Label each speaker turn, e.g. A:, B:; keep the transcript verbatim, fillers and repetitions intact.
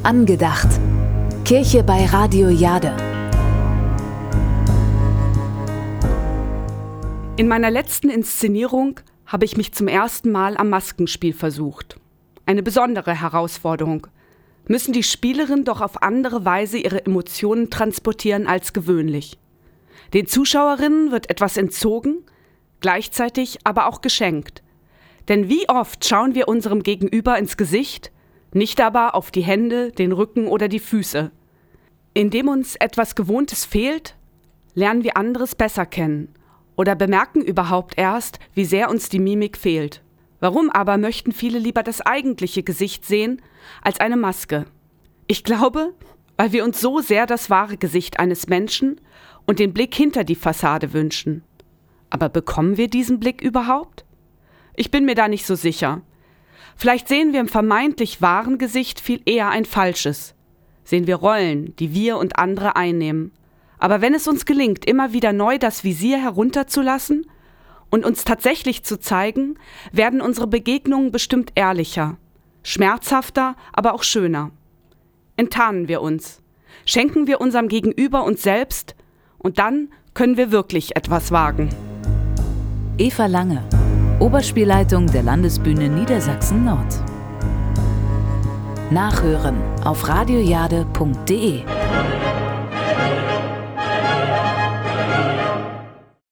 A: Angedacht. Kirche bei Radio Jade.
B: In meiner letzten Inszenierung habe ich mich zum ersten Mal am Maskenspiel versucht. Eine besondere Herausforderung. Müssen die Spielerinnen doch auf andere Weise ihre Emotionen transportieren als gewöhnlich. Den Zuschauerinnen wird etwas entzogen, gleichzeitig aber auch geschenkt. Denn wie oft schauen wir unserem Gegenüber ins Gesicht, nicht aber auf die Hände, den Rücken oder die Füße. Indem uns etwas Gewohntes fehlt, lernen wir anderes besser kennen oder bemerken überhaupt erst, wie sehr uns die Mimik fehlt. Warum aber möchten viele lieber das eigentliche Gesicht sehen als eine Maske? Ich glaube, weil wir uns so sehr das wahre Gesicht eines Menschen und den Blick hinter die Fassade wünschen. Aber bekommen wir diesen Blick überhaupt? Ich bin mir da nicht so sicher. Vielleicht sehen wir im vermeintlich wahren Gesicht viel eher ein falsches. Sehen wir Rollen, die wir und andere einnehmen. Aber wenn es uns gelingt, immer wieder neu das Visier herunterzulassen und uns tatsächlich zu zeigen, werden unsere Begegnungen bestimmt ehrlicher, schmerzhafter, aber auch schöner. Enttarnen wir uns, schenken wir unserem Gegenüber uns selbst und dann können wir wirklich etwas wagen.
A: Eva Lange, Oberspielleitung der Landesbühne Niedersachsen Nord. Nachhören auf radiojade punkt de.